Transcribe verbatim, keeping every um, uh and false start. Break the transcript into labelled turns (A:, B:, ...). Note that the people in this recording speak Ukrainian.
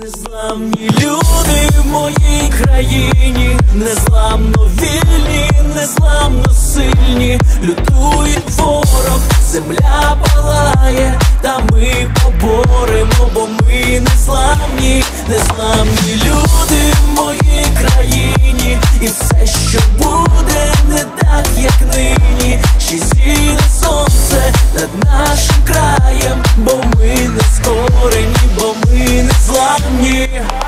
A: Незламні люди в моїй країні, незламно вільні, незламно сильні. Лютує ворог, земля палає, та ми поборемо, бо ми незламні. Незламні люди в моїй країні, і все, що буде, не так, як нині. Ще зійде сонце над нашим краєм, бо ми не скорені, бо ми незламні.